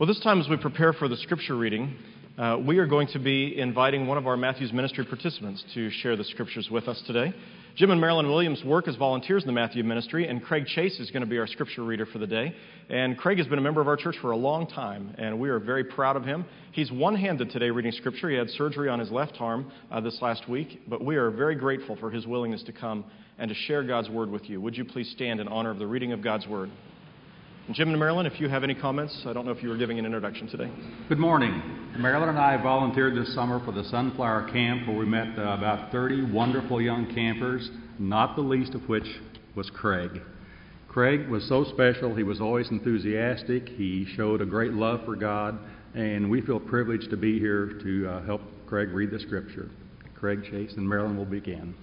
Well, this time as we prepare for the scripture reading, we are going to be inviting one of our Matthews Ministry participants to share the scriptures with us today. Jim and Marilyn Williams work as volunteers in the Matthew Ministry, and Craig Chase is going to be our scripture reader for the day. And Craig has been a member of our church for a long time, and we are very proud of him. He's one-handed today reading scripture. He had surgery on his left arm this last week, but we are very grateful for his willingness to come and to share God's Word with you. Would you please stand in honor of the reading of God's Word? And Jim and Marilyn, if you have any comments, I don't know if you were giving an introduction today. Good morning. Marilyn and I volunteered this summer for the Sunflower Camp, where we met about 30 wonderful young campers, not the least of which was Craig. Craig was so special. He was always enthusiastic. He showed a great love for God, and we feel privileged to be here to help Craig read the Scripture. Craig Chase and Marilyn will begin.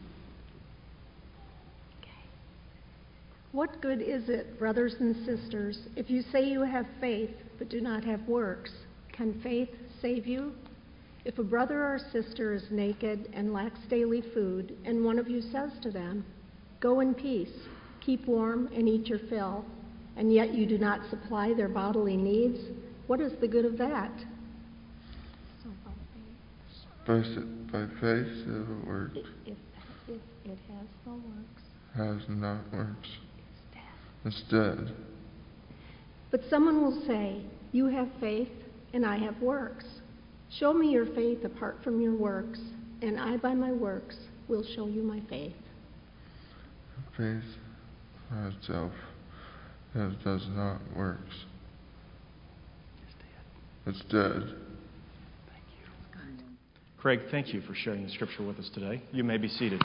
What good is it, brothers and sisters, if you say you have faith but do not have works? Can faith save you? If a brother or sister is naked and lacks daily food, and one of you says to them, "Go in peace, keep warm and eat your fill," and yet you do not supply their bodily needs, what is the good of that? By faith it works. If it has no works. Has not works. It's dead. But someone will say, "You have faith, and I have works. Show me your faith apart from your works, and I by my works will show you my faith." Faith by itself does not works. It's dead. Thank you. Craig, thank you for sharing the scripture with us today. You may be seated.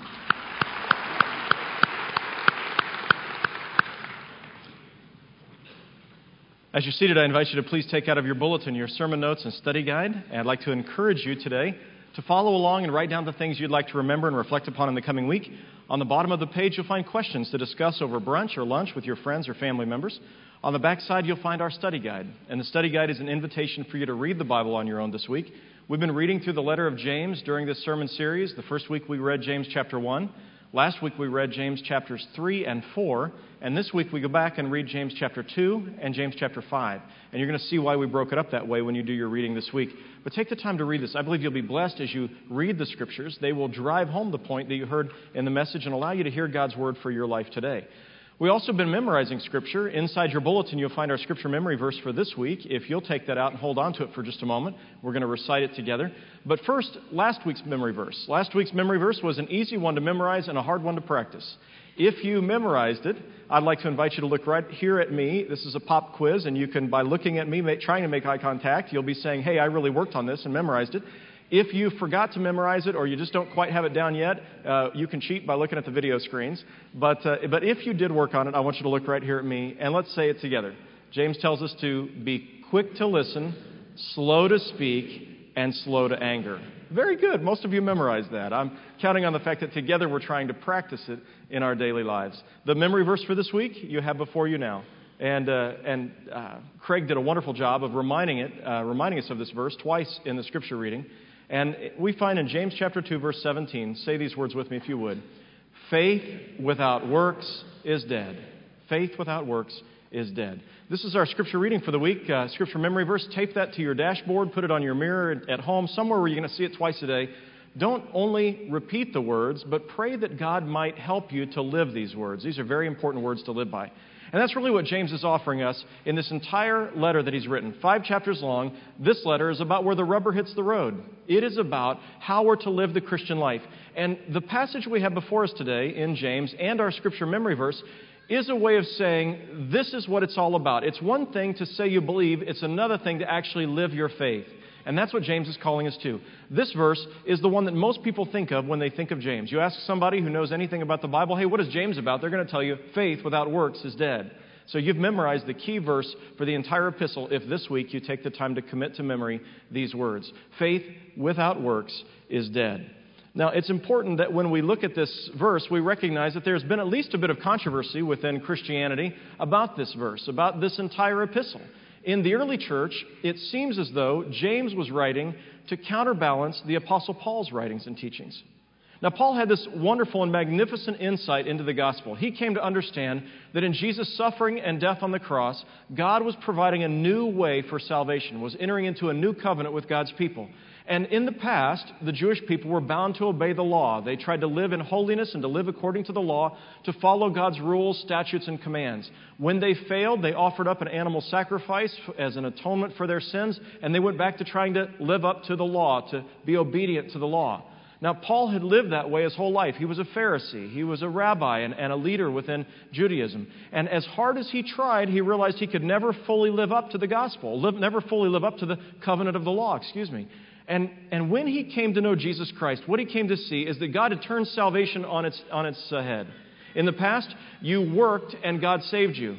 As you're seated, I invite you to please take out of your bulletin your sermon notes and study guide. And I'd like to encourage you today to follow along and write down the things you'd like to remember and reflect upon in the coming week. On the bottom of the page, you'll find questions to discuss over brunch or lunch with your friends or family members. On the back side, you'll find our study guide. And the study guide is an invitation for you to read the Bible on your own this week. We've been reading through the letter of James during this sermon series. The first week we read James chapter 1. Last week we read James chapters 3 and 4, and this week we go back and read James chapter 2 and James chapter 5. And you're going to see why we broke it up that way when you do your reading this week. But take the time to read this. I believe you'll be blessed as you read the Scriptures. They will drive home the point that you heard in the message and allow you to hear God's Word for your life today. We've also been memorizing Scripture. Inside your bulletin, you'll find our Scripture memory verse for this week. If you'll take that out and hold on to it for just a moment, we're going to recite it together. But first, last week's memory verse. Last week's memory verse was an easy one to memorize and a hard one to practice. If you memorized it, I'd like to invite you to look right here at me. This is a pop quiz, and you can, by looking at me, trying to make eye contact, you'll be saying, "Hey, I really worked on this and memorized it." If you forgot to memorize it or you just don't quite have it down yet, you can cheat by looking at the video screens. But if you did work on it, I want you to look right here at me, and let's say it together. James tells us to be quick to listen, slow to speak, and slow to anger. Very good. Most of you memorized that. I'm counting on the fact that together we're trying to practice it in our daily lives. The memory verse for this week you have before you now. And Craig did a wonderful job of reminding us of this verse twice in the scripture reading. And we find in James chapter 2, verse 17, say these words with me if you would. Faith without works is dead. Faith without works is dead. This is our scripture reading for the week. Scripture memory verse. Tape that to your dashboard. Put it on your mirror at home, somewhere where you're going to see it twice a day. Don't only repeat the words, but pray that God might help you to live these words. These are very important words to live by. And that's really what James is offering us in this entire letter that he's written. 5 chapters long. This letter is about where the rubber hits the road. It is about how we're to live the Christian life. And the passage we have before us today in James and our scripture memory verse is a way of saying this is what it's all about. It's one thing to say you believe. It's another thing to actually live your faith. And that's what James is calling us to. This verse is the one that most people think of when they think of James. You ask somebody who knows anything about the Bible, "Hey, what is James about?" They're going to tell you, faith without works is dead. So you've memorized the key verse for the entire epistle if this week you take the time to commit to memory these words. Faith without works is dead. Now, it's important that when we look at this verse, we recognize that there's been at least a bit of controversy within Christianity about this verse, about this entire epistle. In the early church, it seems as though James was writing to counterbalance the Apostle Paul's writings and teachings. Now, Paul had this wonderful and magnificent insight into the gospel. He came to understand that in Jesus' suffering and death on the cross, God was providing a new way for salvation, was entering into a new covenant with God's people. And in the past, the Jewish people were bound to obey the law. They tried to live in holiness and to live according to the law, to follow God's rules, statutes, and commands. When they failed, they offered up an animal sacrifice as an atonement for their sins, and they went back to trying to live up to the law, to be obedient to the law. Now, Paul had lived that way his whole life. He was a Pharisee. He was a rabbi and a leader within Judaism. And as hard as he tried, he realized he could never fully live up to the gospel, never fully live up to the covenant of the law, And when he came to know Jesus Christ, what he came to see is that God had turned salvation on its head. In the past, you worked and God saved you.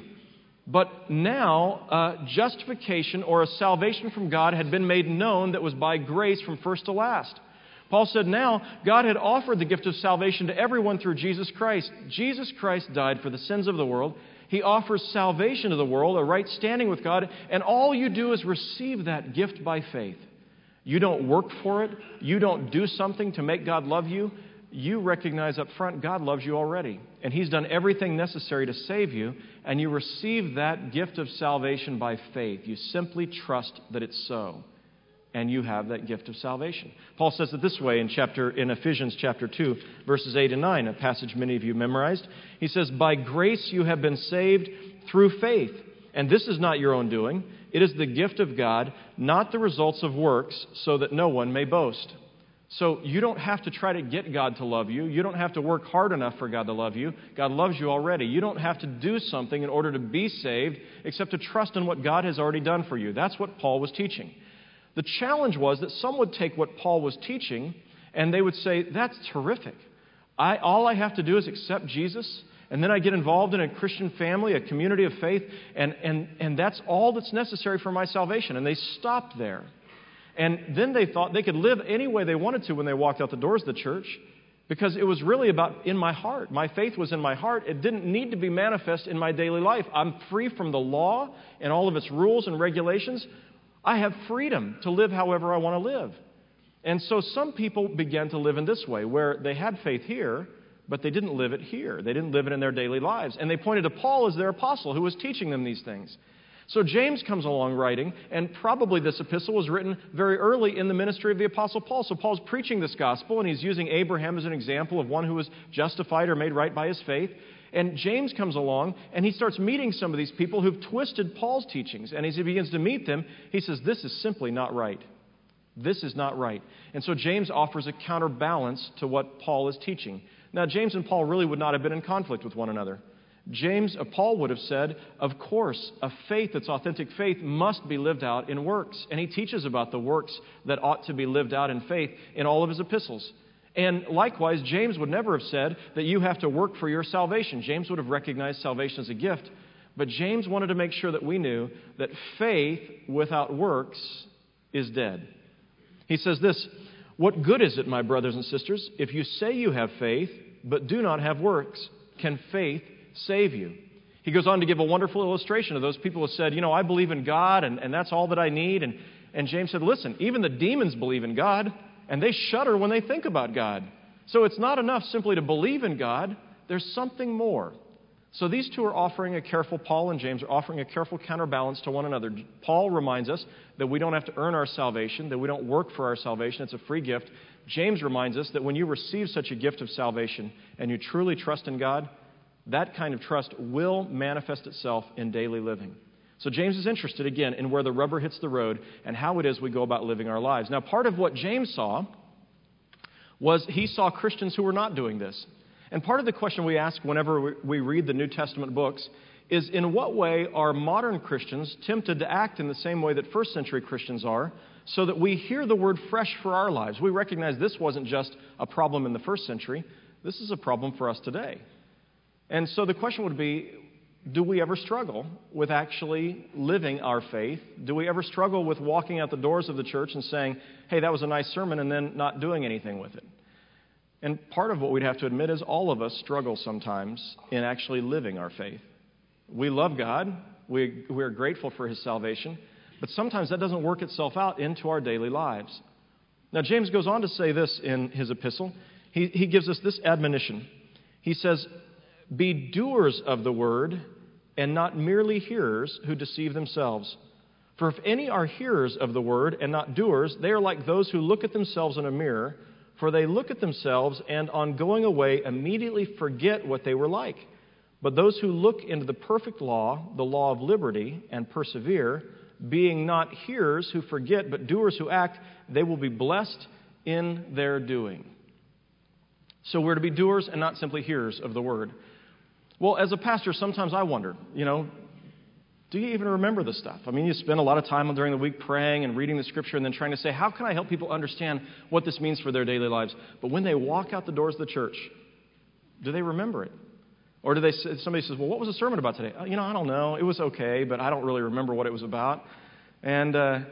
But now, justification or a salvation from God had been made known that was by grace from first to last. Paul said now God had offered the gift of salvation to everyone through Jesus Christ. Jesus Christ died for the sins of the world. He offers salvation to the world, a right standing with God, and all you do is receive that gift by faith. You don't work for it. You don't do something to make God love you. You recognize up front God loves you already, and He's done everything necessary to save you, and you receive that gift of salvation by faith. You simply trust that it's so. And you have that gift of salvation. Paul says it this way in Ephesians chapter 2, verses 8 and 9, a passage many of you memorized. He says, "By grace you have been saved through faith, and this is not your own doing. It is the gift of God, not the results of works, so that no one may boast." So you don't have to try to get God to love you. You don't have to work hard enough for God to love you. God loves you already. You don't have to do something in order to be saved, except to trust in what God has already done for you. That's what Paul was teaching. The challenge was that some would take what Paul was teaching and they would say, "That's terrific. All I have to do is accept Jesus, and then I get involved in a Christian family, a community of faith, and that's all that's necessary for my salvation." And they stopped there. And then they thought they could live any way they wanted to when they walked out the doors of the church, because it was really about in my heart. My faith was in my heart. It didn't need to be manifest in my daily life. I'm free from the law and all of its rules and regulations. I have freedom to live however I want to live. And so some people began to live in this way, where they had faith here, but they didn't live it here. They didn't live it in their daily lives. And they pointed to Paul as their apostle who was teaching them these things. So James comes along writing, and probably this epistle was written very early in the ministry of the Apostle Paul. So Paul's preaching this gospel, and he's using Abraham as an example of one who was justified or made right by his faith. And James comes along, and he starts meeting some of these people who've twisted Paul's teachings. And as he begins to meet them, he says, "This is simply not right. This is not right." And so James offers a counterbalance to what Paul is teaching. Now, James and Paul really would not have been in conflict with one another. Paul would have said, of course, a faith that's authentic faith must be lived out in works. And he teaches about the works that ought to be lived out in faith in all of his epistles. And likewise, James would never have said that you have to work for your salvation. James would have recognized salvation as a gift. But James wanted to make sure that we knew that faith without works is dead. He says this, "What good is it, my brothers and sisters, if you say you have faith, but do not have works? Can faith save you?" He goes on to give a wonderful illustration of those people who said, "I believe in God, and that's all that I need." And James said, "Listen, even the demons believe in God, and they shudder when they think about God. So it's not enough simply to believe in God. There's something more." So these two are offering Paul and James are offering a careful counterbalance to one another. Paul reminds us that we don't have to earn our salvation, that we don't work for our salvation. It's a free gift. James reminds us that when you receive such a gift of salvation and you truly trust in God, that kind of trust will manifest itself in daily living. So James is interested, again, in where the rubber hits the road and how it is we go about living our lives. Now, part of what James saw was he saw Christians who were not doing this. And part of the question we ask whenever we read the New Testament books is, in what way are modern Christians tempted to act in the same way that first century Christians are, so that we hear the word fresh for our lives? We recognize this wasn't just a problem in the first century. This is a problem for us today. And so the question would be, do we ever struggle with actually living our faith? Do we ever struggle with walking out the doors of the church and saying, "Hey, that was a nice sermon," and then not doing anything with it? And part of what we'd have to admit is all of us struggle sometimes in actually living our faith. We love God. We're grateful for His salvation. But sometimes that doesn't work itself out into our daily lives. Now, James goes on to say this in his epistle. he gives us this admonition. He says, "Be doers of the word and not merely hearers who deceive themselves. For if any are hearers of the word and not doers, they are like those who look at themselves in a mirror, for they look at themselves and on going away immediately forget what they were like. But those who look into the perfect law, the law of liberty, and persevere, being not hearers who forget, but doers who act, they will be blessed in their doing." So we're to be doers and not simply hearers of the word. Well, as a pastor, sometimes I wonder, do you even remember the stuff? I mean, you spend a lot of time during the week praying and reading the Scripture and then trying to say, how can I help people understand what this means for their daily lives? But when they walk out the doors of the church, do they remember it? Or do somebody says, well, what was the sermon about today? I don't know. It was okay, but I don't really remember what it was about. And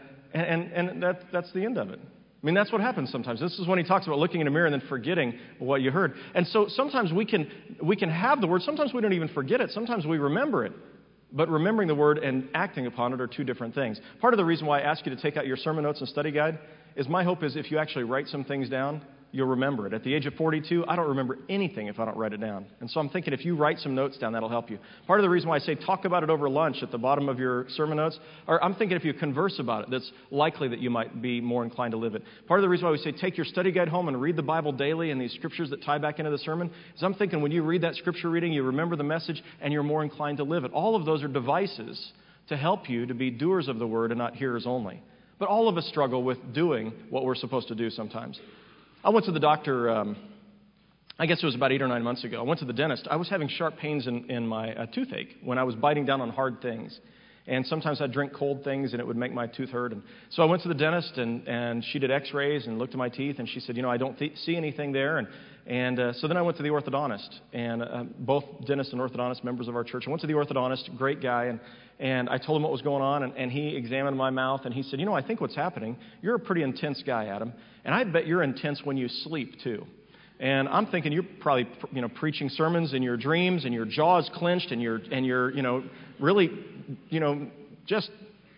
that's the end of it. I mean, that's what happens sometimes. This is when he talks about looking in a mirror and then forgetting what you heard. And so sometimes we can have the word. Sometimes we don't even forget it. Sometimes we remember it. But remembering the word and acting upon it are two different things. Part of the reason why I ask you to take out your sermon notes and study guide is my hope is if you actually write some things down, you'll remember it. At the age of 42, I don't remember anything if I don't write it down. And so I'm thinking if you write some notes down, that'll help you. Part of the reason why I say talk about it over lunch at the bottom of your sermon notes, or I'm thinking if you converse about it, that's likely that you might be more inclined to live it. Part of the reason why we say take your study guide home and read the Bible daily and these scriptures that tie back into the sermon is I'm thinking when you read that scripture reading, you remember the message and you're more inclined to live it. All of those are devices to help you to be doers of the word and not hearers only. But all of us struggle with doing what we're supposed to do sometimes. I went to the doctor, I guess it was about 8 or 9 months ago. I went to the dentist. I was having sharp pains in my toothache when I was biting down on hard things. And sometimes I'd drink cold things and it would make my tooth hurt. And so I went to the dentist and she did x-rays and looked at my teeth and she said, I don't see anything there. And so then I went to the orthodontist. And both dentist and orthodontist members of our church. I went to the orthodontist, great guy, and I told him what was going on. And he examined my mouth and he said, I think what's happening, you're a pretty intense guy, Adam. And I bet you're intense when you sleep too. And I'm thinking you're probably, preaching sermons in your dreams and your jaw is clenched and you're, really, just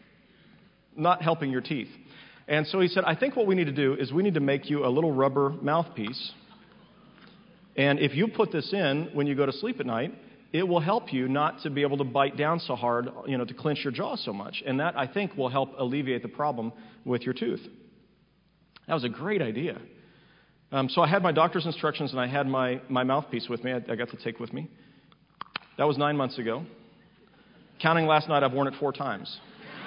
not helping your teeth. And so he said, I think what we need to do is we need to make you a little rubber mouthpiece. And if you put this in when you go to sleep at night, it will help you not to be able to bite down so hard, to clench your jaw so much. And that, I think, will help alleviate the problem with your tooth. That was a great idea. So I had my doctor's instructions and I had my mouthpiece with me. I got to take with me. That was 9 months ago. Counting last night, I've worn it 4 times.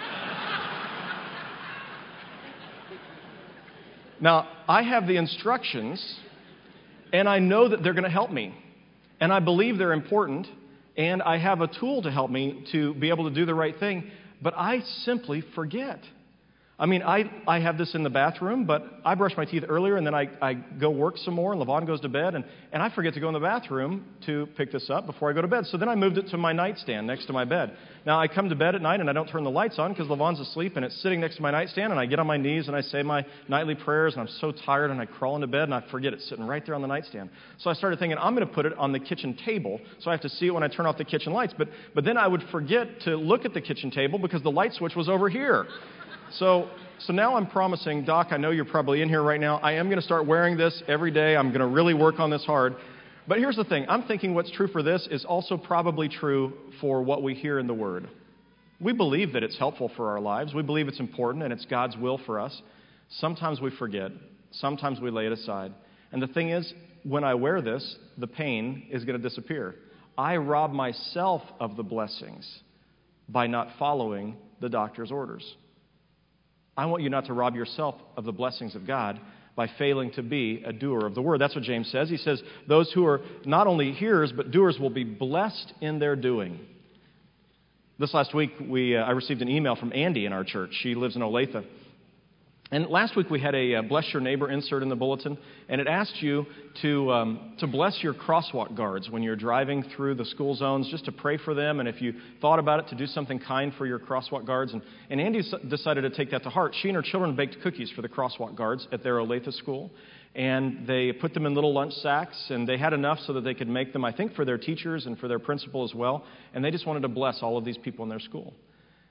Now, I have the instructions and I know that they're going to help me. And I believe they're important. And I have a tool to help me to be able to do the right thing. But I simply forget. I mean, I have this in the bathroom, but I brush my teeth earlier and then I go work some more and LaVon goes to bed and I forget to go in the bathroom to pick this up before I go to bed. So then I moved it to my nightstand next to my bed. Now I come to bed at night and I don't turn the lights on because LaVon's asleep and it's sitting next to my nightstand and I get on my knees and I say my nightly prayers and I'm so tired and I crawl into bed and I forget it's sitting right there on the nightstand. So I started thinking I'm going to put it on the kitchen table so I have to see it when I turn off the kitchen lights. But then I would forget to look at the kitchen table because the light switch was over here. So now I'm promising, Doc, I know you're probably in here right now. I am going to start wearing this every day. I'm going to really work on this hard. But here's the thing. I'm thinking what's true for this is also probably true for what we hear in the Word. We believe that it's helpful for our lives. We believe it's important and it's God's will for us. Sometimes we forget. Sometimes we lay it aside. And the thing is, when I wear this, the pain is going to disappear. I rob myself of the blessings by not following the doctor's orders. I want you not to rob yourself of the blessings of God by failing to be a doer of the word. That's what James says. He says, those who are not only hearers, but doers will be blessed in their doing. This last week, I received an email from Andy in our church. She lives in Olathe. And last week we had a Bless Your Neighbor insert in the bulletin, and it asked you to bless your crosswalk guards when you're driving through the school zones, just to pray for them, and if you thought about it, to do something kind for your crosswalk guards. And Andy decided to take that to heart. She and her children baked cookies for the crosswalk guards at their Olathe school, and they put them in little lunch sacks, and they had enough so that they could make them, I think, for their teachers and for their principal as well, and they just wanted to bless all of these people in their school.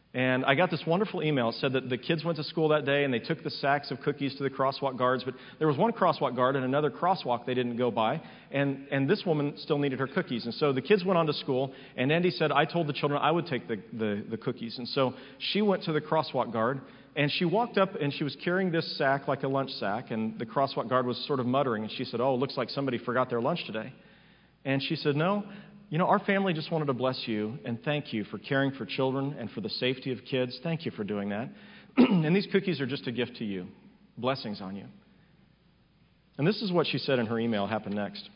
And I got this wonderful email. It said that the kids went to school that day and they took the sacks of cookies to the crosswalk guards, but there was one crosswalk guard and another crosswalk they didn't go by, and this woman still needed her cookies. And so the kids went on to school, and Andy said, I told the children I would take the cookies. And so she went to the crosswalk guard, and she walked up and she was carrying this sack like a lunch sack, and the crosswalk guard was sort of muttering, and she said, oh, it looks like somebody forgot their lunch today. And she said, no. Our family just wanted to bless you and thank you for caring for children and for the safety of kids. Thank you for doing that. And these cookies are just a gift to you. Blessings on you. And this is what she said in her email happened next.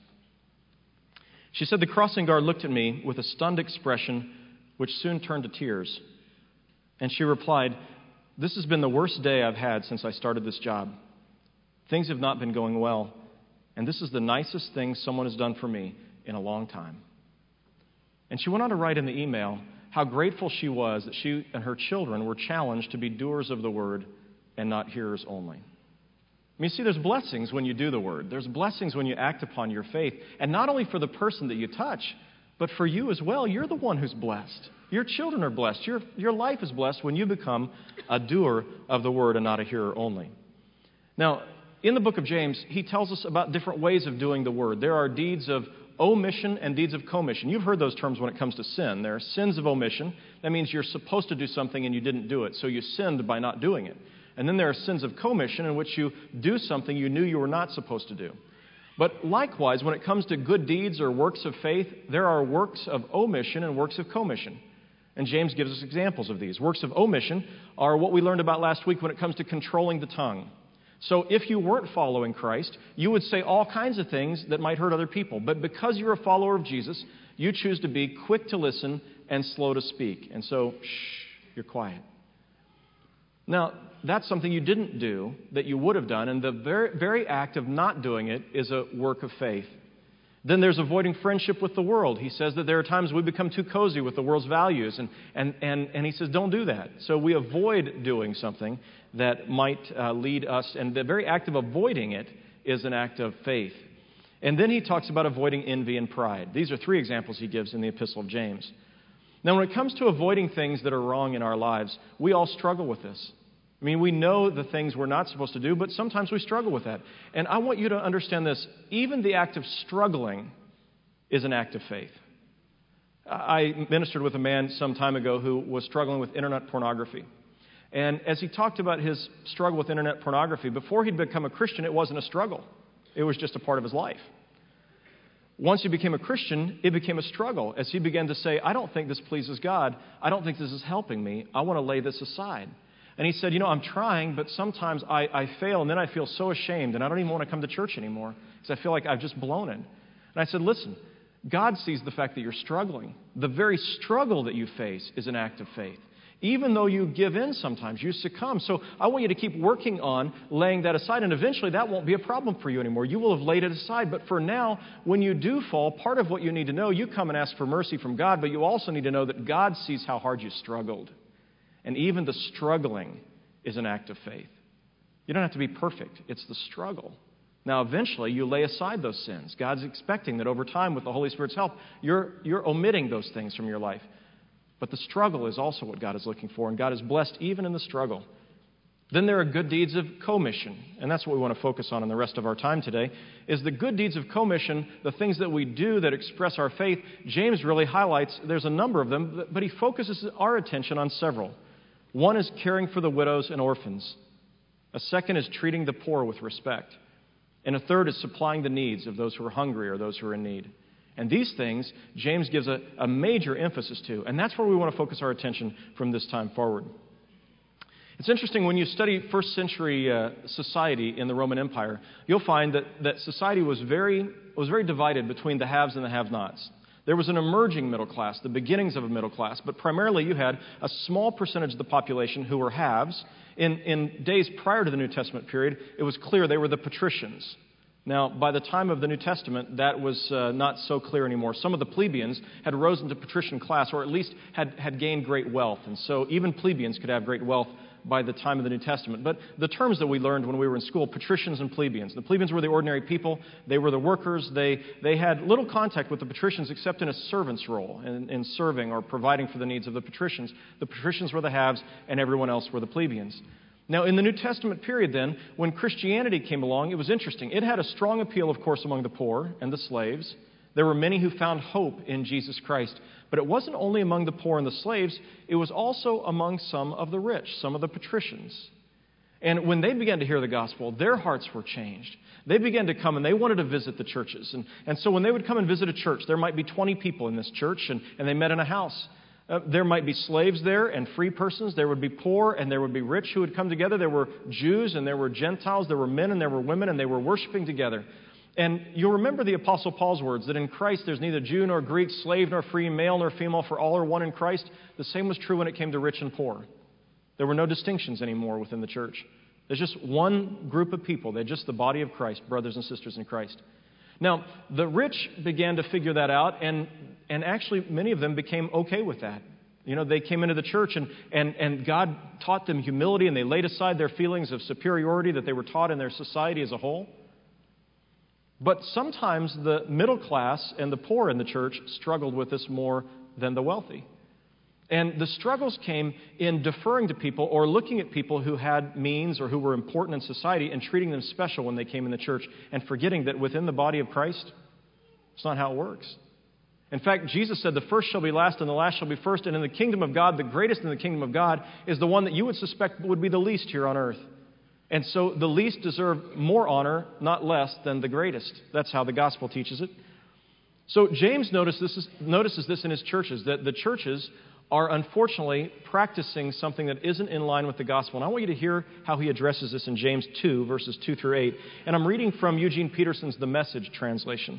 She said, the crossing guard looked at me with a stunned expression which soon turned to tears. And she replied, this has been the worst day I've had since I started this job. Things have not been going well. And this is the nicest thing someone has done for me in a long time. And she went on to write in the email how grateful she was that she and her children were challenged to be doers of the word and not hearers only. See, there's blessings when you do the word. There's blessings when you act upon your faith. And not only for the person that you touch, but for you as well. You're the one who's blessed. Your children are blessed. Your life is blessed when you become a doer of the word and not a hearer only. Now, in the book of James, he tells us about different ways of doing the word. There are deeds of omission and deeds of commission. You've heard those terms when it comes to sin. There are sins of omission. That means you're supposed to do something and you didn't do it, so you sinned by not doing it. And then there are sins of commission in which you do something you knew you were not supposed to do. But likewise, when it comes to good deeds or works of faith, there are works of omission and works of commission. And James gives us examples of these. Works of omission are what we learned about last week when it comes to controlling the tongue. So if you weren't following Christ, you would say all kinds of things that might hurt other people. But because you're a follower of Jesus, you choose to be quick to listen and slow to speak. And so, you're quiet. Now, that's something you didn't do that you would have done, and the very act of not doing it is a work of faith. Then there's avoiding friendship with the world. He says that there are times we become too cozy with the world's values, and he says don't do that. So we avoid doing something that might lead us, and the very act of avoiding it is an act of faith. And then he talks about avoiding envy and pride. These are 3 examples he gives in the Epistle of James. Now, when it comes to avoiding things that are wrong in our lives, we all struggle with this. We know the things we're not supposed to do, but sometimes we struggle with that. And I want you to understand this. Even the act of struggling is an act of faith. I ministered with a man some time ago who was struggling with internet pornography. And as he talked about his struggle with internet pornography, before he'd become a Christian, it wasn't a struggle. It was just a part of his life. Once he became a Christian, it became a struggle as he began to say, I don't think this pleases God. I don't think this is helping me. I want to lay this aside. And he said, I'm trying, but sometimes I fail, and then I feel so ashamed, and I don't even want to come to church anymore because I feel like I've just blown it. And I said, listen, God sees the fact that you're struggling. The very struggle that you face is an act of faith. Even though you give in sometimes, you succumb. So I want you to keep working on laying that aside, and eventually that won't be a problem for you anymore. You will have laid it aside. But for now, when you do fall, part of what you need to know, you come and ask for mercy from God, but you also need to know that God sees how hard you struggled. And even the struggling is an act of faith. You don't have to be perfect. It's the struggle. Now, eventually, you lay aside those sins. God's expecting that over time, with the Holy Spirit's help, you're omitting those things from your life. But the struggle is also what God is looking for, and God is blessed even in the struggle. Then there are good deeds of commission, and that's what we want to focus on in the rest of our time today, is the good deeds of commission, the things that we do that express our faith. James really highlights, there's a number of them, but he focuses our attention on several. One is caring for the widows and orphans. A second is treating the poor with respect. And a third is supplying the needs of those who are hungry or those who are in need. And these things, James gives a major emphasis to. And that's where we want to focus our attention from this time forward. It's interesting, when you study first century society in the Roman Empire, you'll find that society was very divided between the haves and the have-nots. There was an emerging middle class, the beginnings of a middle class, but primarily you had a small percentage of the population who were haves. In days prior to the New Testament period, it was clear they were the patricians. Now, by the time of the New Testament, that was not so clear anymore. Some of the plebeians had risen to patrician class, or at least had gained great wealth. And so even plebeians could have great wealth by the time of the New Testament. But the terms that we learned when we were in school, patricians and plebeians. The plebeians were the ordinary people. They were the workers. They had little contact with the patricians except in a servant's role, in serving or providing for the needs of the patricians. The patricians were the haves, and everyone else were the plebeians. Now, in the New Testament period then, when Christianity came along, it was interesting. It had a strong appeal, of course, among the poor and the slaves. There were many who found hope in Jesus Christ. But it wasn't only among the poor and the slaves, it was also among some of the rich, some of the patricians. And when they began to hear the gospel, their hearts were changed. They began to come and they wanted to visit the churches. And so when they would come and visit a church, there might be 20 people in this church, and they met in a house. There might be slaves there and free persons. There would be poor and there would be rich who would come together. There were Jews and there were Gentiles. There were men and there were women, and they were worshiping together. And you'll remember the Apostle Paul's words that in Christ there's neither Jew nor Greek, slave nor free, male nor female, for all are one in Christ. The same was true when it came to rich and poor. There were no distinctions anymore within the church. There's just one group of people. They're just the body of Christ, brothers and sisters in Christ. Now, the rich began to figure that out, and actually many of them became okay with that. You know, they came into the church and God taught them humility, and they laid aside their feelings of superiority that they were taught in their society as a whole. But sometimes the middle class and the poor in the church struggled with this more than the wealthy. And the struggles came in deferring to people or looking at people who had means or who were important in society and treating them special when they came in the church, and forgetting that within the body of Christ, it's not how it works. In fact, Jesus said, the first shall be last and the last shall be first. And in the kingdom of God, the greatest in the kingdom of God is the one that you would suspect would be the least here on earth. And so the least deserve more honor, not less, than the greatest. That's how the gospel teaches it. So James notices this in his churches, that the churches are unfortunately practicing something that isn't in line with the gospel. And I want you to hear how he addresses this in James 2, verses 2 through 8. And I'm reading from Eugene Peterson's The Message translation.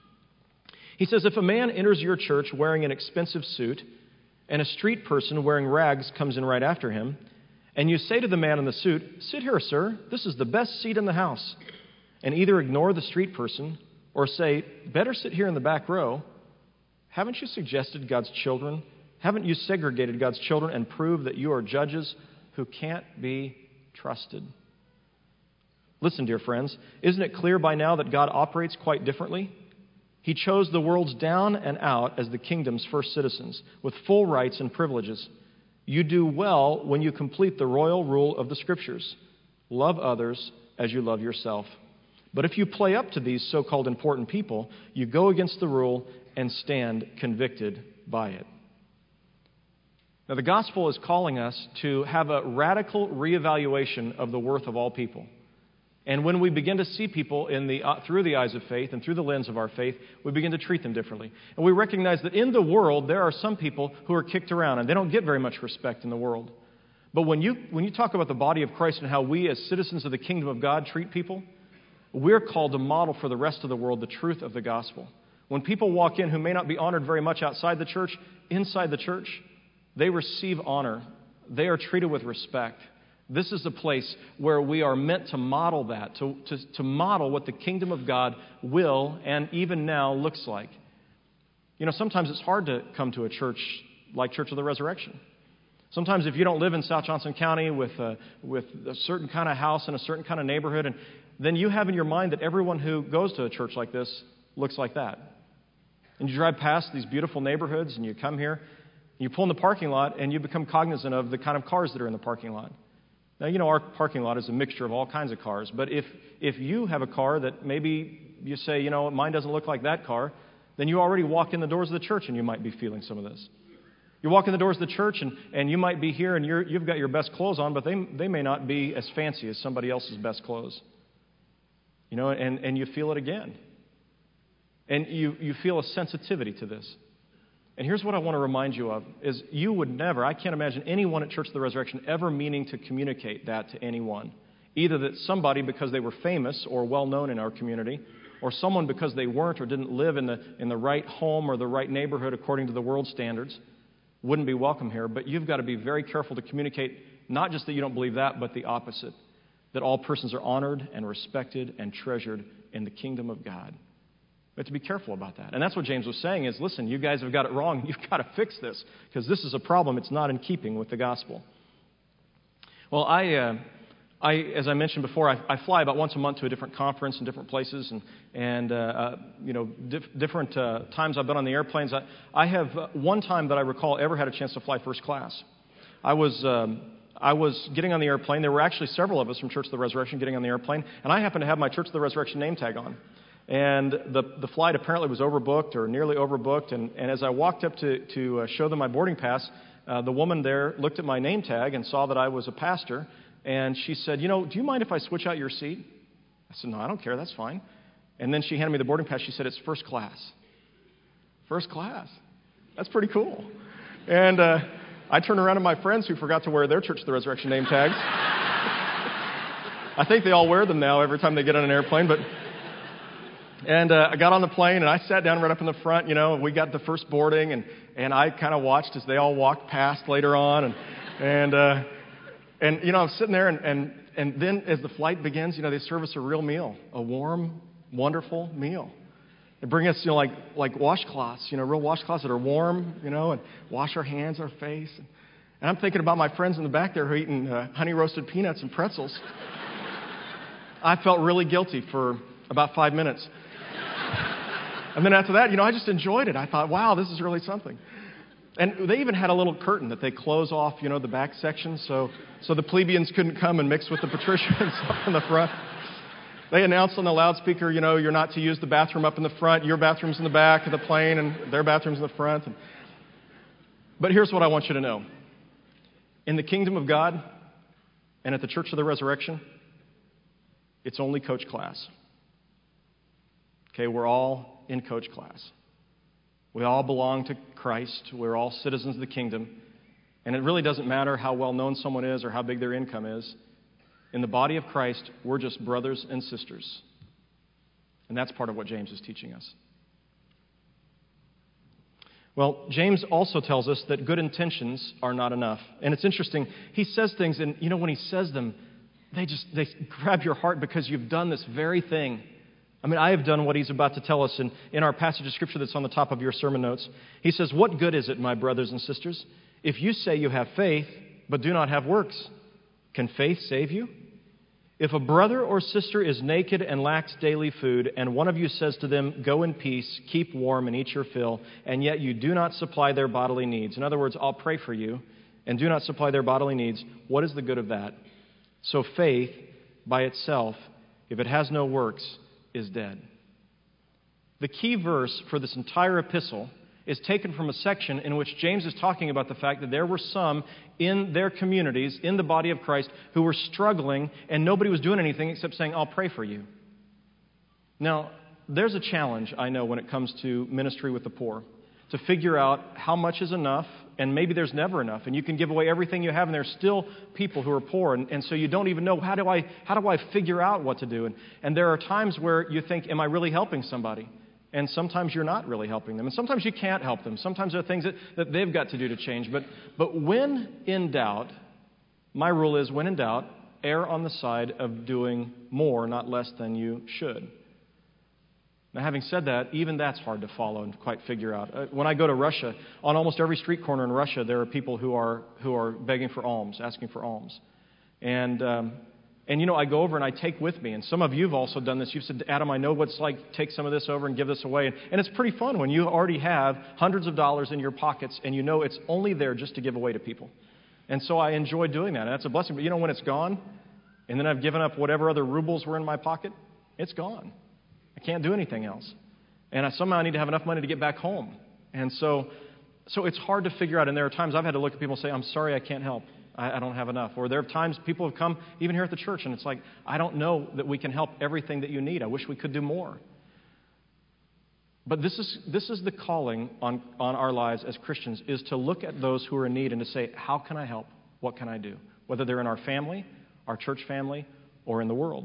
He says, if a man enters your church wearing an expensive suit, and a street person wearing rags comes in right after him, and you say to the man in the suit, sit here, sir, this is the best seat in the house, and either ignore the street person or say, better sit here in the back row, haven't you suggested God's children? Haven't you segregated God's children and proved that you are judges who can't be trusted? Listen, dear friends, isn't it clear by now that God operates quite differently? He chose the world's down and out as the kingdom's first citizens, with full rights and privileges. You do well when you complete the royal rule of the Scriptures. Love others as you love yourself. But if you play up to these so-called important people, you go against the rule and stand convicted by it. Now, the gospel is calling us to have a radical reevaluation of the worth of all people. And when we begin to see people through the eyes of faith and through the lens of our faith, we begin to treat them differently. And we recognize that in the world, there are some people who are kicked around, and they don't get very much respect in the world. But when you talk about the body of Christ and how we as citizens of the kingdom of God treat people, we're called to model for the rest of the world the truth of the gospel. When people walk in who may not be honored very much outside the church, inside the church, they receive honor. They are treated with respect. This is a place where we are meant to model that, to model what the kingdom of God will and even now looks like. You know, sometimes it's hard to come to a church like Church of the Resurrection. Sometimes if you don't live in South Johnson County with a certain kind of house in a certain kind of neighborhood, and then you have in your mind that everyone who goes to a church like this looks like that. And you drive past these beautiful neighborhoods and you come here, you pull in the parking lot and you become cognizant of the kind of cars that are in the parking lot. Now, you know, our parking lot is a mixture of all kinds of cars. But if you have a car that maybe you say, you know, mine doesn't look like that car, then you already walk in the doors of the church and you might be feeling some of this. You walk in the doors of the church and you might be here and you've got your best clothes on, but they may not be as fancy as somebody else's best clothes. You know, and you feel it again. And you feel a sensitivity to this. And here's what I want to remind you of, is you would never, I can't imagine anyone at Church of the Resurrection ever meaning to communicate that to anyone. Either that somebody, because they were famous or well-known in our community, or someone because they weren't or didn't live in the right home or the right neighborhood according to the world standards, wouldn't be welcome here. But you've got to be very careful to communicate not just that you don't believe that, but the opposite, that all persons are honored and respected and treasured in the kingdom of God. We have to be careful about that. And that's what James was saying is, listen, you guys have got it wrong. You've got to fix this because this is a problem. It's not in keeping with the gospel. Well, as I mentioned before, I fly about once a month to a different conference in different places, and different times I've been on the airplanes. I have one time that I recall ever had a chance to fly first class. I was getting on the airplane. There were actually several of us from Church of the Resurrection getting on the airplane, and I happened to have my Church of the Resurrection name tag on. And the flight apparently was overbooked or nearly overbooked, and as I walked up to show them my boarding pass, the woman there looked at my name tag and saw that I was a pastor, and she said, do you mind if I switch out your seat? I said, no, I don't care, that's fine. And then she handed me the boarding pass. She said, it's first class. First class. That's pretty cool. And I turned around to my friends who forgot to wear their Church of the Resurrection name tags. I think they all wear them now every time they get on an airplane, And I got on the plane, and I sat down right up in the front. We got the first boarding, and I kind of watched as they all walked past later on. And I was sitting there, and then as the flight begins, they serve us a real meal, a warm, wonderful meal. They bring us, like washcloths, real washcloths that are warm, and wash our hands, our face. And I'm thinking about my friends in the back there who are eating honey roasted peanuts and pretzels. I felt really guilty for about 5 minutes. And then after that, I just enjoyed it. I thought, wow, this is really something. And they even had a little curtain that they close off, the back section, so the plebeians couldn't come and mix with the patricians up in the front. They announced on the loudspeaker, you're not to use the bathroom up in the front. Your bathroom's in the back of the plane, and their bathroom's in the front. But here's what I want you to know. In the kingdom of God and at the Church of the Resurrection, it's only coach class. Okay, we're all in coach class. We all belong to Christ. We're all citizens of the kingdom. And it really doesn't matter how well known someone is or how big their income is. In the body of Christ, we're just brothers and sisters. And that's part of what James is teaching us. Well, James also tells us that good intentions are not enough. And it's interesting. He says things, and when he says them, they grab your heart because you've done this very thing. I have done what he's about to tell us in our passage of Scripture that's on the top of your sermon notes. He says, what good is it, my brothers and sisters, if you say you have faith but do not have works? Can faith save you? If a brother or sister is naked and lacks daily food, and one of you says to them, go in peace, keep warm and eat your fill, and yet you do not supply their bodily needs. In other words, I'll pray for you and do not supply their bodily needs. What is the good of that? So faith by itself, if it has no works, is dead. The key verse for this entire epistle is taken from a section in which James is talking about the fact that there were some in their communities, in the body of Christ, who were struggling, and nobody was doing anything except saying, I'll pray for you. Now, there's a challenge, I know, when it comes to ministry with the poor, to figure out how much is enough, and maybe there's never enough, and you can give away everything you have, and there's still people who are poor, and so you don't even know, how do I figure out what to do? And there are times where you think, am I really helping somebody? And sometimes you're not really helping them, and sometimes you can't help them. Sometimes there are things that they've got to do to change. But when in doubt, my rule is, when in doubt, err on the side of doing more, not less than you should. Now, having said that, even that's hard to follow and quite figure out. When I go to Russia, on almost every street corner in Russia, there are people who are begging for alms, asking for alms. And I go over and I take with me, and some of you have also done this. You've said, Adam, I know what it's like, take some of this over and give this away. And it's pretty fun when you already have hundreds of dollars in your pockets and you know it's only there just to give away to people. And so I enjoy doing that, and that's a blessing. But when it's gone, and then I've given up whatever other rubles were in my pocket, it's gone. I can't do anything else. And somehow I need to have enough money to get back home. And so it's hard to figure out. And there are times I've had to look at people and say, I'm sorry, I can't help. I don't have enough. Or there are times people have come, even here at the church, and it's like, I don't know that we can help everything that you need. I wish we could do more. But this is the calling on our lives as Christians, is to look at those who are in need and to say, how can I help? What can I do? Whether they're in our family, our church family, or in the world.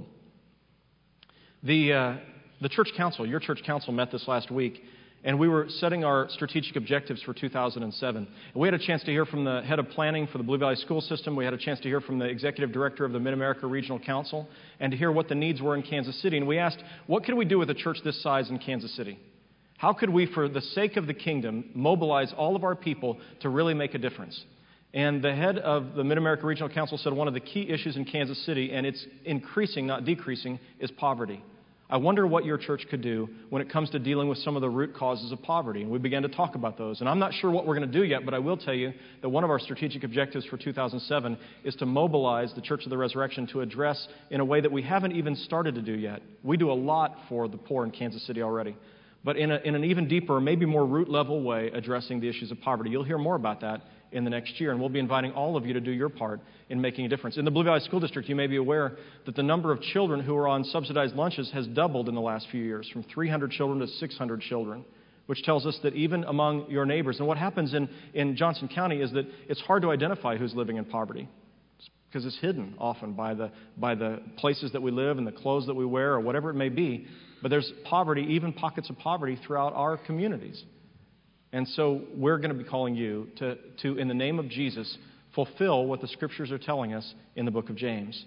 The church council, your church council, met this last week, and we were setting our strategic objectives for 2007. And we had a chance to hear from the head of planning for the Blue Valley School System. We had a chance to hear from the executive director of the Mid-America Regional Council, and to hear what the needs were in Kansas City. And we asked, what could we do with a church this size in Kansas City? How could we, for the sake of the kingdom, mobilize all of our people to really make a difference? And the head of the Mid-America Regional Council said one of the key issues in Kansas City, and it's increasing, not decreasing, is poverty. I wonder what your church could do when it comes to dealing with some of the root causes of poverty. And we began to talk about those. And I'm not sure what we're going to do yet, but I will tell you that one of our strategic objectives for 2007 is to mobilize the Church of the Resurrection to address in a way that we haven't even started to do yet. We do a lot for the poor in Kansas City already, but in an even deeper, maybe more root-level way, addressing the issues of poverty. You'll hear more about that in the next year, and we'll be inviting all of you to do your part in making a difference. In the Blue Valley School District, you may be aware that the number of children who are on subsidized lunches has doubled in the last few years, from 300 children to 600 children, which tells us that even among your neighbors, and what happens in Johnson County is that it's hard to identify who's living in poverty, because it's hidden often by the places that we live and the clothes that we wear or whatever it may be. But there's poverty, even pockets of poverty throughout our communities. And so we're going to be calling you to, in the name of Jesus, fulfill what the Scriptures are telling us in the book of James.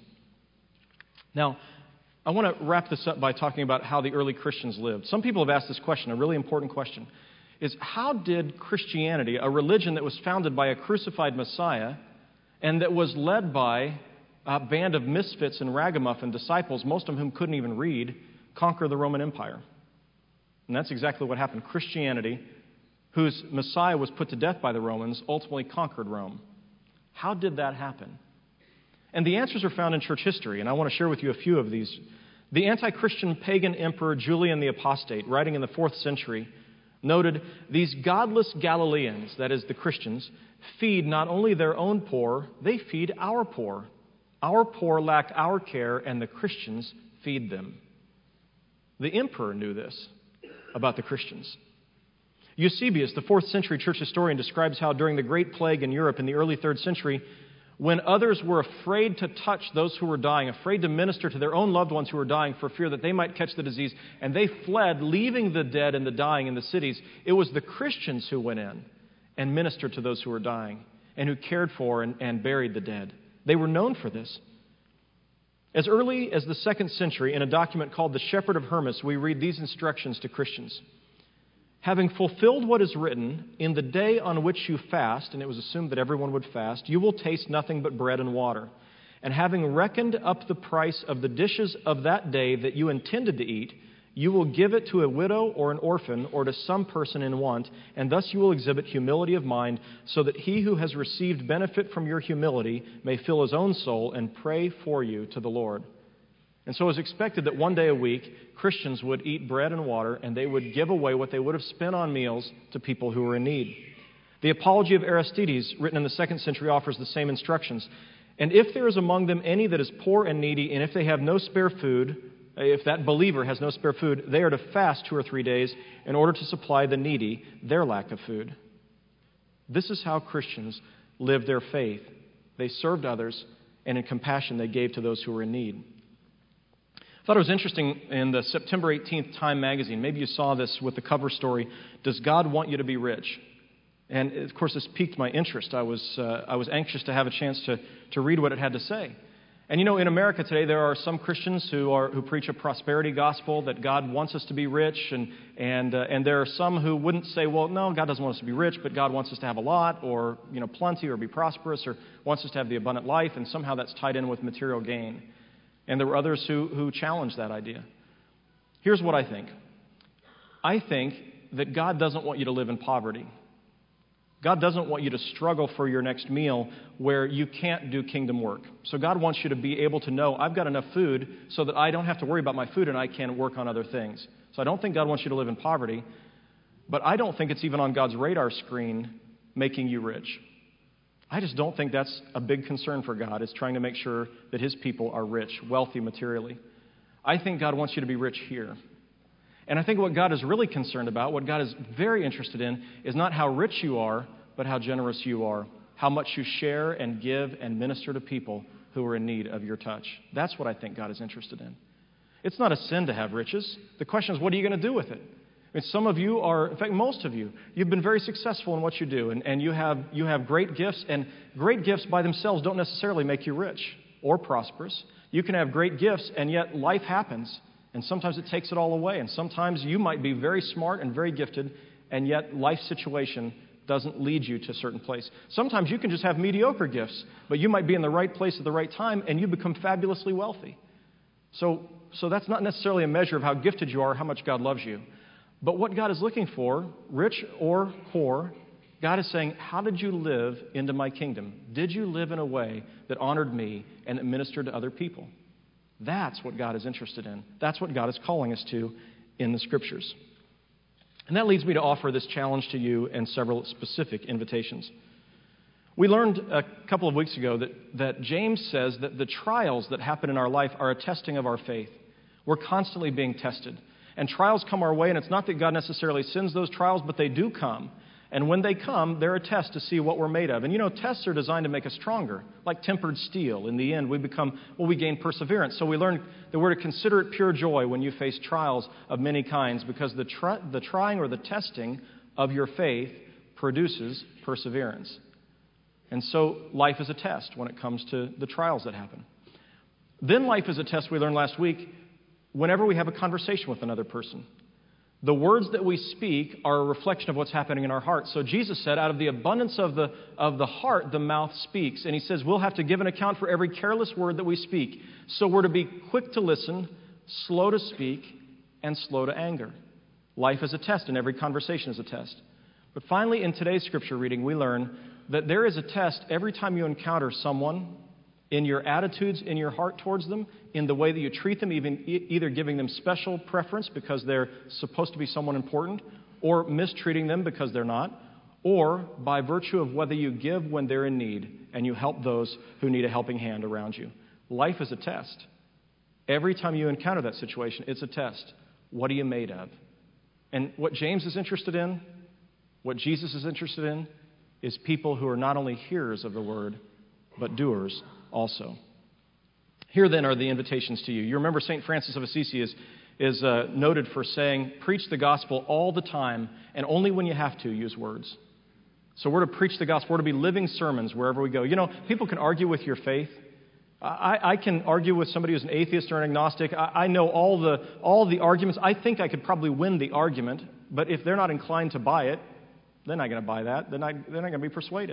Now, I want to wrap this up by talking about how the early Christians lived. Some people have asked this question, a really important question, is how did Christianity, a religion that was founded by a crucified Messiah and that was led by a band of misfits and ragamuffin disciples, most of whom couldn't even read, conquer the Roman Empire? And that's exactly what happened. Christianity, whose Messiah was put to death by the Romans, ultimately conquered Rome. How did that happen? And the answers are found in church history, and I want to share with you a few of these. The anti-Christian pagan emperor Julian the Apostate, writing in the 4th century, noted, "These godless Galileans," that is the Christians, "feed not only their own poor, they feed our poor. Our poor lack our care, and the Christians feed them." The emperor knew this about the Christians. Eusebius, the 4th century church historian, describes how during the Great Plague in Europe in the early 3rd century, when others were afraid to touch those who were dying, afraid to minister to their own loved ones who were dying for fear that they might catch the disease, and they fled, leaving the dead and the dying in the cities, it was the Christians who went in and ministered to those who were dying and who cared for and buried the dead. They were known for this. As early as the 2nd century, in a document called the Shepherd of Hermas, we read these instructions to Christians. "Having fulfilled what is written, in the day on which you fast," and it was assumed that everyone would fast, "you will taste nothing but bread and water. And having reckoned up the price of the dishes of that day that you intended to eat, you will give it to a widow or an orphan or to some person in want, and thus you will exhibit humility of mind, so that he who has received benefit from your humility may fill his own soul and pray for you to the Lord." And so it was expected that one day a week, Christians would eat bread and water, and they would give away what they would have spent on meals to people who were in need. The Apology of Aristides, written in the 2nd century, offers the same instructions. "And if there is among them any that is poor and needy, and if they have no spare food, if that believer has no spare food, they are to fast 2 or 3 days in order to supply the needy their lack of food." This is how Christians lived their faith. They served others, and in compassion they gave to those who were in need. I thought it was interesting in the September 18th Time magazine. Maybe you saw this with the cover story, "Does God Want You to Be Rich?" And of course, this piqued my interest. I was anxious to have a chance to read what it had to say. And you know, in America today, there are some Christians who preach a prosperity gospel that God wants us to be rich, and there are some who wouldn't say, well, no, God doesn't want us to be rich, but God wants us to have a lot, or plenty, or be prosperous, or wants us to have the abundant life, and somehow that's tied in with material gain. And there were others who challenged that idea. Here's what I think. I think that God doesn't want you to live in poverty. God doesn't want you to struggle for your next meal where you can't do kingdom work. So God wants you to be able to know, I've got enough food so that I don't have to worry about my food and I can work on other things. So I don't think God wants you to live in poverty, but I don't think it's even on God's radar screen making you rich. I just don't think that's a big concern for God, is trying to make sure that His people are rich, wealthy materially. I think God wants you to be rich here. And I think what God is really concerned about, what God is very interested in, is not how rich you are, but how generous you are, how much you share and give and minister to people who are in need of your touch. That's what I think God is interested in. It's not a sin to have riches. The question is, what are you going to do with it? I mean, some of you are, in fact, most of you, you've been very successful in what you do, and you have great gifts, and great gifts by themselves don't necessarily make you rich or prosperous. You can have great gifts, and yet life happens, and sometimes it takes it all away, and sometimes you might be very smart and very gifted, and yet life situation doesn't lead you to a certain place. Sometimes you can just have mediocre gifts, but you might be in the right place at the right time and you become fabulously wealthy. So that's not necessarily a measure of how gifted you are, how much God loves you. But what God is looking for, rich or poor, God is saying, how did you live into my kingdom? Did you live in a way that honored me and that ministered to other people? That's what God is interested in. That's what God is calling us to in the Scriptures. And that leads me to offer this challenge to you and several specific invitations. We learned a couple of weeks ago that James says that the trials that happen in our life are a testing of our faith. We're constantly being tested. And trials come our way, and it's not that God necessarily sends those trials, but they do come. And when they come, they're a test to see what we're made of. And tests are designed to make us stronger, like tempered steel. In the end, we gain perseverance. So we learn that we're to consider it pure joy when you face trials of many kinds, because the trying or the testing of your faith produces perseverance. And so life is a test when it comes to the trials that happen. Then life is a test, we learned last week, whenever we have a conversation with another person. The words that we speak are a reflection of what's happening in our hearts. So Jesus said, out of the abundance of the heart, the mouth speaks. And he says we'll have to give an account for every careless word that we speak. So we're to be quick to listen, slow to speak, and slow to anger. Life is a test, and every conversation is a test. But finally, in today's scripture reading, we learn that there is a test every time you encounter someone, in your attitudes, in your heart towards them, in the way that you treat them, either giving them special preference because they're supposed to be someone important, or mistreating them because they're not, or by virtue of whether you give when they're in need and you help those who need a helping hand around you. Life is a test. Every time you encounter that situation, it's a test. What are you made of? And what James is interested in, what Jesus is interested in, is people who are not only hearers of the word, but doers also. Here then are the invitations to you. You remember St. Francis of Assisi is noted for saying, preach the gospel all the time, and only when you have to use words. So we're to preach the gospel. We're to be living sermons wherever we go. People can argue with your faith. I can argue with somebody who's an atheist or an agnostic. I know all the arguments. I think I could probably win the argument, but if they're not inclined to buy it, they're not going to buy that. They're not going to be persuaded.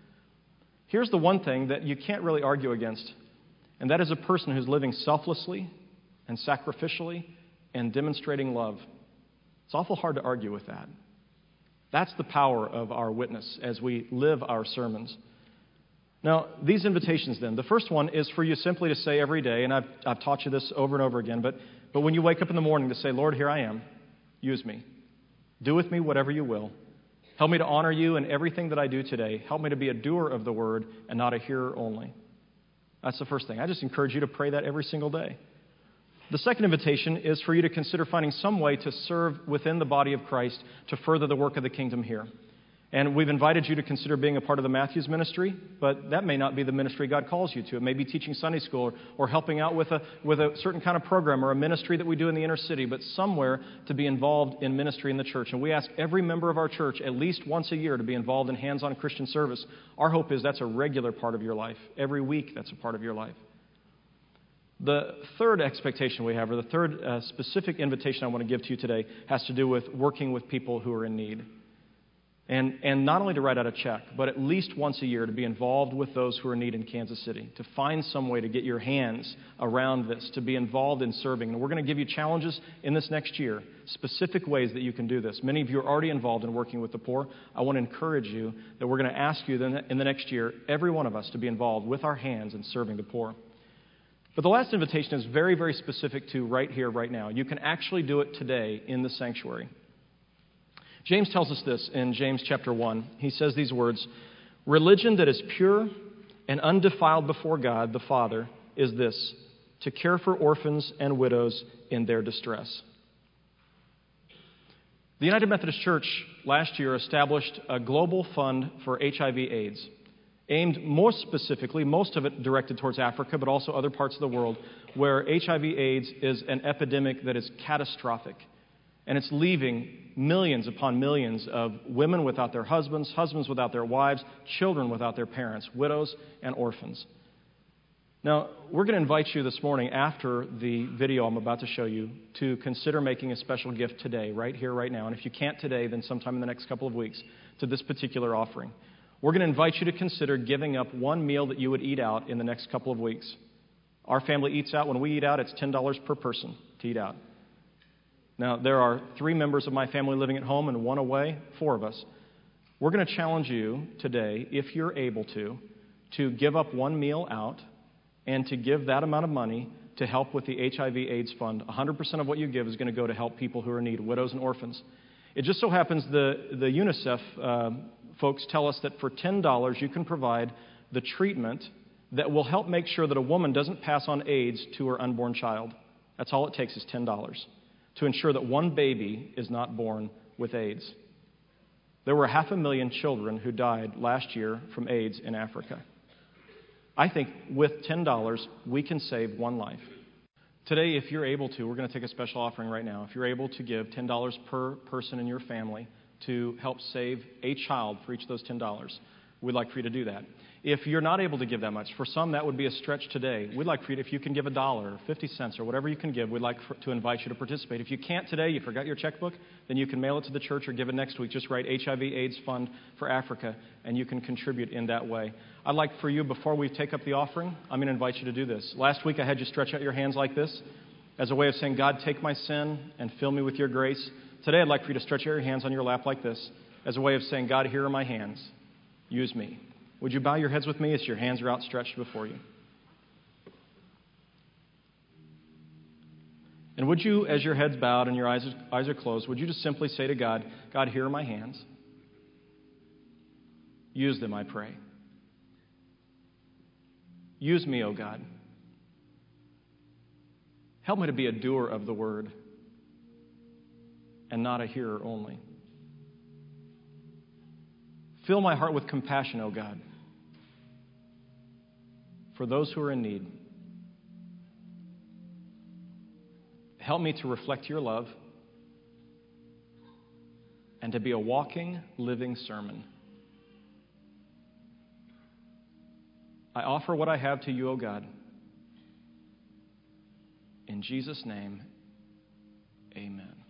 Here's the one thing that you can't really argue against, and that is a person who's living selflessly and sacrificially and demonstrating love. It's awful hard to argue with that. That's the power of our witness as we live our sermons. Now, these invitations then, the first one is for you simply to say every day, and I've taught you this over and over again, but when you wake up in the morning to say, Lord, here I am, use me. Do with me whatever you will. Help me to honor you in everything that I do today. Help me to be a doer of the word and not a hearer only. That's the first thing. I just encourage you to pray that every single day. The second invitation is for you to consider finding some way to serve within the body of Christ to further the work of the kingdom here. And we've invited you to consider being a part of the Matthews ministry, but that may not be the ministry God calls you to. It may be teaching Sunday school or helping out with a certain kind of program or a ministry that we do in the inner city, but somewhere to be involved in ministry in the church. And we ask every member of our church at least once a year to be involved in hands-on Christian service. Our hope is that's a regular part of your life. Every week that's a part of your life. The third expectation we have, or the third specific invitation I want to give to you today, has to do with working with people who are in need. And not only to write out a check, but at least once a year to be involved with those who are in need in Kansas City, to find some way to get your hands around this, to be involved in serving. And we're going to give you challenges in this next year, specific ways that you can do this. Many of you are already involved in working with the poor. I want to encourage you that we're going to ask you then in the next year, every one of us, to be involved with our hands in serving the poor. But the last invitation is very, very specific to right here, right now. You can actually do it today in the sanctuary. James tells us this in James chapter 1. He says these words, "Religion that is pure and undefiled before God the Father is this, to care for orphans and widows in their distress." The United Methodist Church last year established a global fund for HIV/AIDS, aimed more specifically, most of it directed towards Africa, but also other parts of the world, where HIV/AIDS is an epidemic that is catastrophic. And it's leaving millions upon millions of women without their husbands, husbands without their wives, children without their parents, widows and orphans. Now, we're going to invite you this morning after the video I'm about to show you to consider making a special gift today, right here, right now. And if you can't today, then sometime in the next couple of weeks to this particular offering. We're going to invite you to consider giving up one meal that you would eat out in the next couple of weeks. Our family eats out. When we eat out, it's $10 per person to eat out. Now, there are 3 members of my family living at home and 1 away, 4 of us. We're going to challenge you today, if you're able to give up one meal out and to give that amount of money to help with the HIV/AIDS fund. 100% of what you give is going to go to help people who are in need, widows and orphans. It just so happens the UNICEF folks tell us that for $10 you can provide the treatment that will help make sure that a woman doesn't pass on AIDS to her unborn child. That's all it takes is $10 to ensure that one baby is not born with AIDS. There were 500,000 children who died last year from AIDS in Africa. I think with $10, we can save one life. Today, if you're able to, we're going to take a special offering right now. If you're able to give $10 per person in your family to help save a child for each of those $10, we'd like for you to do that. If you're not able to give that much, for some that would be a stretch today. We'd like for you, if you can give $1 or 50 cents or whatever you can give, we'd like to invite you to participate. If you can't today, you forgot your checkbook, then you can mail it to the church or give it next week. Just write HIV/AIDS Fund for Africa, and you can contribute in that way. I'd like for you, before we take up the offering, I'm going to invite you to do this. Last week I had you stretch out your hands like this as a way of saying, God, take my sin and fill me with your grace. Today I'd like for you to stretch out your hands on your lap like this as a way of saying, God, here are my hands. Use me. Would you bow your heads with me as your hands are outstretched before you? And would you, as your head's bowed and your eyes are closed, would you just simply say to God, God, here are my hands. Use them, I pray. Use me, O God. Help me to be a doer of the word and not a hearer only. Fill my heart with compassion, O God, for those who are in need. Help me to reflect your love and to be a walking, living sermon. I offer what I have to you, O God. In Jesus' name, amen.